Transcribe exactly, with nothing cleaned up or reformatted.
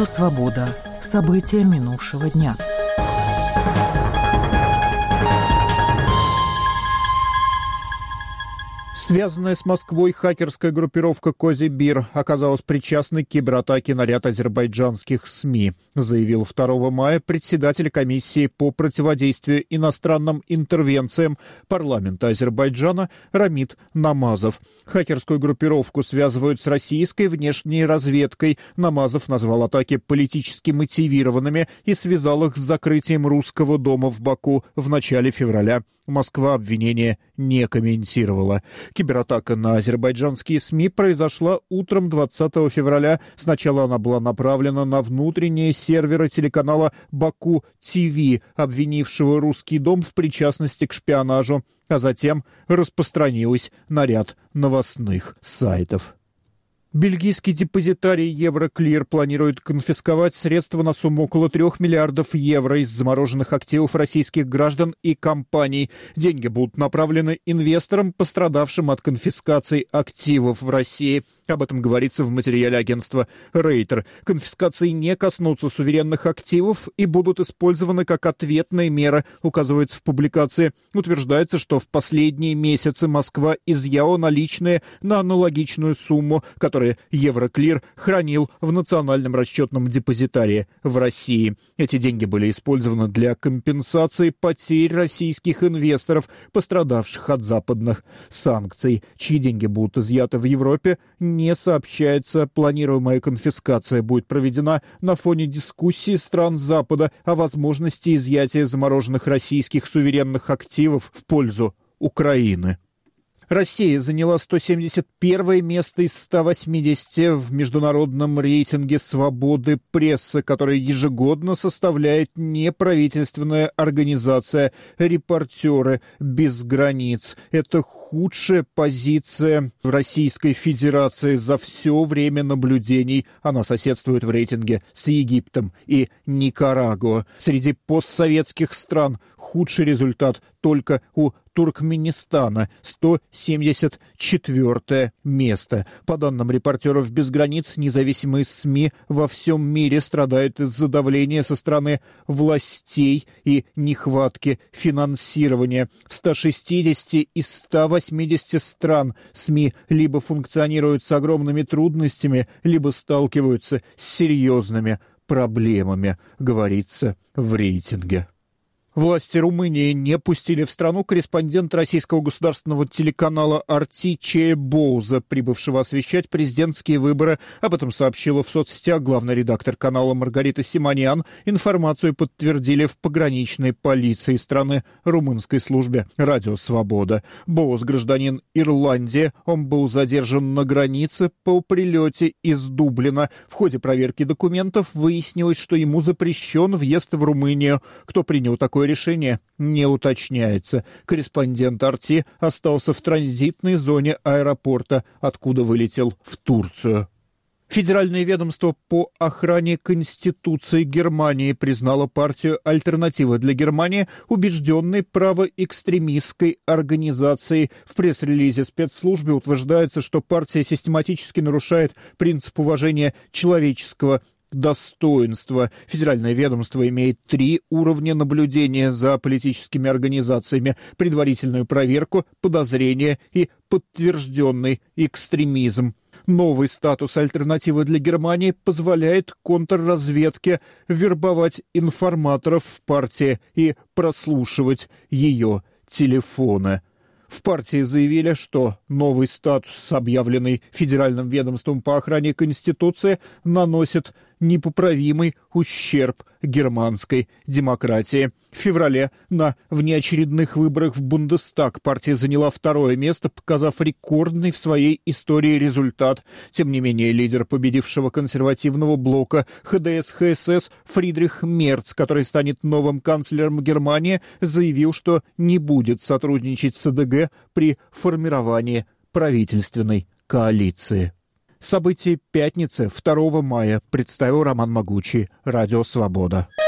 Радио «Свобода». События минувшего дня. Связанная с Москвой хакерская группировка «Козибир» оказалась причастной к кибератаке на ряд азербайджанских СМИ, заявил второго мая председатель комиссии по противодействию иностранным интервенциям парламента Азербайджана Рамид Намазов. Хакерскую группировку связывают с российской внешней разведкой. Намазов назвал атаки политически мотивированными и связал их с закрытием русского дома в Баку в начале февраля. Москва обвинения не комментировала. Кибератака на азербайджанские СМИ произошла утром двадцатого февраля. Сначала она была направлена на внутренние серверы телеканала Баку-ТВ, обвинившего русский дом в причастности к шпионажу, а затем распространилась на ряд новостных сайтов. Бельгийский депозитарий Евроклир планирует конфисковать средства на сумму около трех миллиардов евро из замороженных активов российских граждан и компаний. Деньги будут направлены инвесторам, пострадавшим от конфискации активов в России. Об этом говорится в материале агентства Рейтер. Конфискации не коснутся суверенных активов и будут использованы как ответная мера, указывается в публикации. Утверждается, что в последние месяцы Москва изъяла наличные на аналогичную сумму, которую Евроклир хранил в национальном расчетном депозитарии в России. Эти деньги были использованы для компенсации потерь российских инвесторов, пострадавших от западных санкций. Чьи деньги будут изъяты в Европе, не сообщается. Планируемая конфискация будет проведена на фоне дискуссии стран Запада о возможности изъятия замороженных российских суверенных активов в пользу Украины. Россия заняла сто семьдесят первое место из ста восьмидесяти в международном рейтинге свободы прессы, который ежегодно составляет неправительственная организация «Репортеры без границ». Это худшая позиция в Российской Федерации за все время наблюдений. Она соседствует в рейтинге с Египтом и Никарагуа. Среди постсоветских стран худший результат только у Туркменистана, сто семьдесят четвёртое место. По данным «Репортеров без границ», независимые СМИ во всем мире страдают из-за давления со стороны властей и нехватки финансирования. В ста шестидесяти из ста восьмидесяти стран СМИ либо функционируют с огромными трудностями, либо сталкиваются с серьезными проблемами, говорится в рейтинге. Власти Румынии не пустили в страну корреспондента российского государственного телеканала «Арти» Чея Боуза, прибывшего освещать президентские выборы. Об этом сообщила в соцсетях главный редактор канала Маргарита Симоньян. Информацию подтвердили в пограничной полиции страны румынской службе «Радио Свобода». Боуз — гражданин Ирландии. Он был задержан на границе по прилете из Дублина. В ходе проверки документов выяснилось, что ему запрещен въезд в Румынию. Кто принял такое решение, не уточняется. Корреспондент «Арти» остался в транзитной зоне аэропорта, откуда вылетел в Турцию. Федеральное ведомство по охране Конституции Германии признало партию «Альтернатива для Германии» убежденной правоэкстремистской организацией. В пресс-релизе спецслужбы утверждается, что партия систематически нарушает принцип уважения человеческого достоинства. Федеральное ведомство имеет три уровня наблюдения за политическими организациями: предварительную проверку, подозрение и подтвержденный экстремизм. Новый статус «Альтернативы для Германии» позволяет контрразведке вербовать информаторов в партии и прослушивать ее телефоны. В партии заявили, что новый статус, объявленный Федеральным ведомством по охране Конституции, наносит непоправимый ущерб германской демократии. В феврале на внеочередных выборах в Бундестаг партия заняла второе место, показав рекордный в своей истории результат. Тем не менее, лидер победившего консервативного блока ха дэ эс ха эс эс Фридрих Мерц, который станет новым канцлером Германии, заявил, что не будет сотрудничать с а дэ гэ при формировании правительственной коалиции. События пятницы, второго мая, представил Роман Могучий, Радио Свобода.